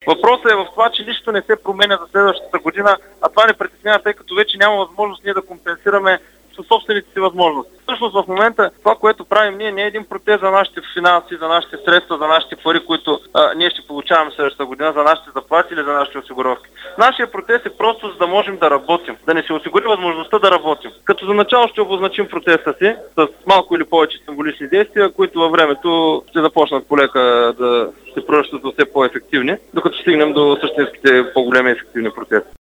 Въпросът е в това, че нищо не се променя за следващата година, а това не притеснява, тъй като вече няма възможност ние да компенсираме със собствените си възможности. Всъщност в момента това, което правим ние, не е един протест за нашите финанси, за нашите средства, за нашите пари, които ние ще получаваме следващата година, за нашите заплати или за нашите осигуровки. Нашия протест е просто за да можем да работим, да не се осигури възможността да работим. Като за начало ще обозначим протеста си с малко или повече символични действия, които във времето ще започнат полека да се превръщат все по-ефективни, докато стигнем до същинските по-големи ефективни протести.